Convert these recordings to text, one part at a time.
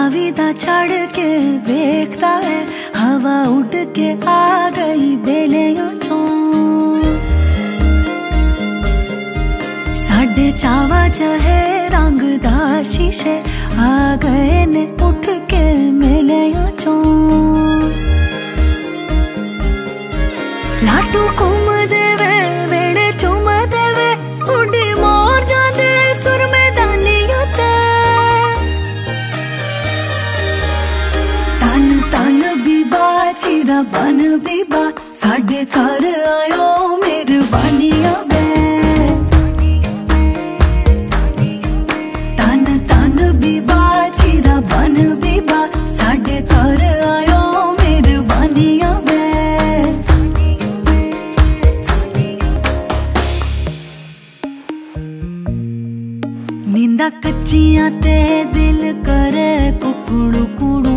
रावी दा छड़ के वेखता है, हवा उड़ के आ गई बेलियां चों। साडे चावा चहे रंगदार शीशे आ गए ने उठ के मेलियां चों। लाडू घूम देवे वेड़े चुम देवे, उड़ी मोर जांदे सुर मैदानियों ते। तन तन बीबा चीरा बन बीबा, साडे घर आयो मेहरबानियां वे। तन तन बीबा चीरा बन बीबा, साडे घर आयो मेहरबानियां वे। नींदा कच्चियां ते दिल करे कुकड़ू कुड़ू,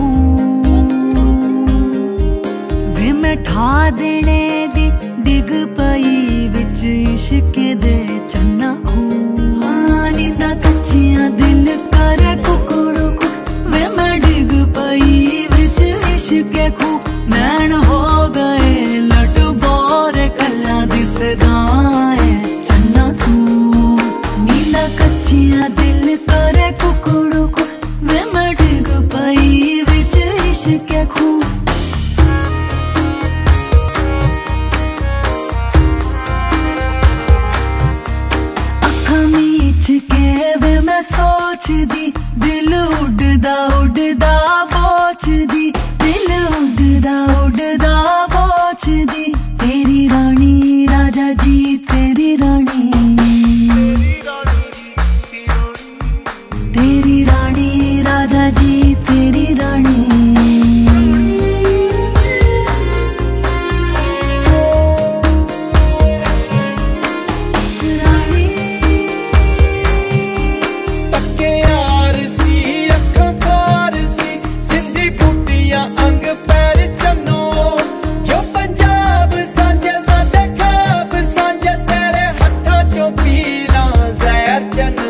वे मैं ठा देने दी डिग पई विच इश्क दे चन्ना खू। हाँ नींदा कच्चियां दिल करे कुकड़ू कू, वे मैं डिग पई विच इश्क खू। नैन हो गए लट बोरे कल्ला दिसदाए चन्ना खू। नींदा कच्चियां दिल करे कुकड़ू कू, वे मैं डिग पई विच इश्क खू। अखां मीच के वे मैं सोचदी, दिल उड़दा उड़दा बोचदी, दिल उड़दा उड़दा बोचदी। तेरी रानी राजा जी तेरी रानी, तेरी रानी राजा जी तेरी रानी। रानी पक्के यार सी अखां फारसी, सिंधी बूटियां अंग पैर चन्नो। जो पंजाब सांझे साडे खाब सांझे, तेरे हत्थां चों पीलां जहर चन्नो।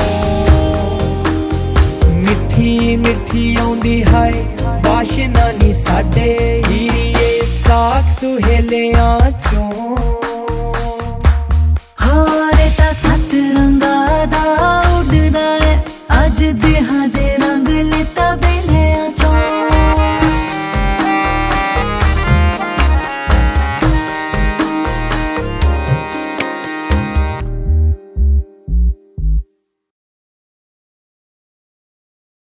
मिठी मिठी आउंदी हाय वाशना नी साडे हीरिए, साख सुहेलियां